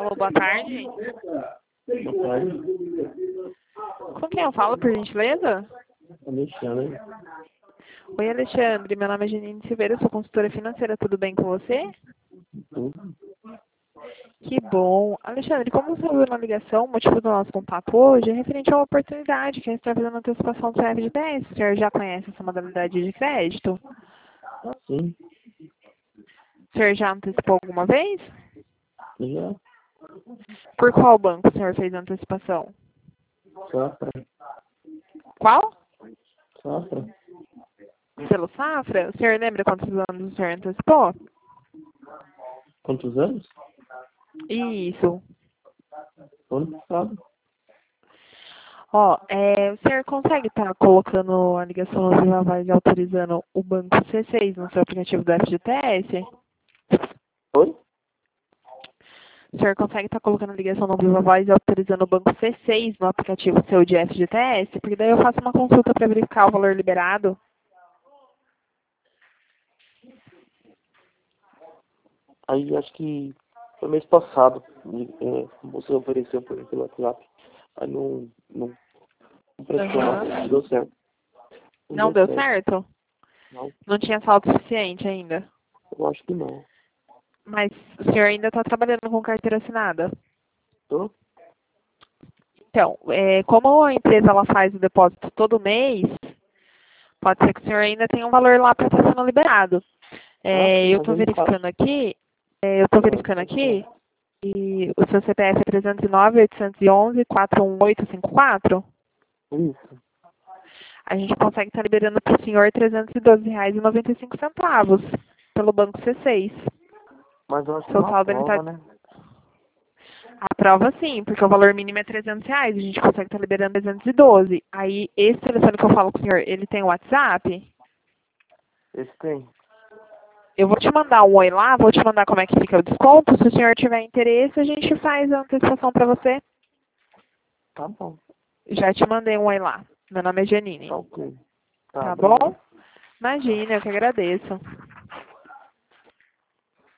Alô, boa tarde. Boa tarde. Com quem eu falo, por gentileza? Alexandre. Oi, Alexandre. Meu nome é Janine Silveira, eu sou consultora financeira. Tudo bem com você? Tudo. Que bom. Alexandre, como você ouviu na ligação, o motivo do nosso contato hoje é referente a uma oportunidade que a gente está fazendo antecipação do FGTS. O senhor já conhece essa modalidade de crédito? Sim. O senhor já antecipou alguma vez? Já. Por qual banco o senhor fez a antecipação? Safra. Qual? Safra. Pelo Safra? O senhor lembra quantos anos o senhor antecipou? Quantos anos? Isso. Ano passado. Ó, o senhor consegue estar colocando a ligação no Viva Voz e autorizando o banco C6 no seu aplicativo do FGTS? Oi? O senhor consegue estar colocando a ligação no Viva Voz e autorizando o banco C6 no aplicativo seu de FGTS? Porque daí eu faço uma consulta para verificar o valor liberado. Aí acho que foi mês passado. Você ofereceu pelo WhatsApp. Aí não prestou, Aham. não deu certo. Não deu certo? Não, Não tinha saldo suficiente ainda. eu acho que não. Mas o senhor ainda está trabalhando com carteira assinada? Tô? Então, como a empresa ela faz o depósito todo mês, pode ser que o senhor ainda tenha um valor lá para estar sendo liberado. Ah, sim, Eu mas estou ele fala. verificando aqui, e o seu CPF é 309.811.41854. Isso. A gente consegue estar liberando para o senhor R$ 312,95 pelo Banco C6. Mas eu acho que Seu não saldo ele está... aprova, né? Aprova sim, porque o valor mínimo é R$ 300, a gente consegue estar liberando 312. Aí, esse telefone que eu falo com o senhor, ele tem WhatsApp? Esse tem. Eu vou te mandar um oi lá, vou te mandar como é que fica o desconto. Se o senhor tiver interesse, a gente faz a antecipação para você. Tá bom. Já te mandei um oi lá. Meu nome é Janine. Tá ok. Tá, Tá bom? obrigado. Imagina, eu que agradeço.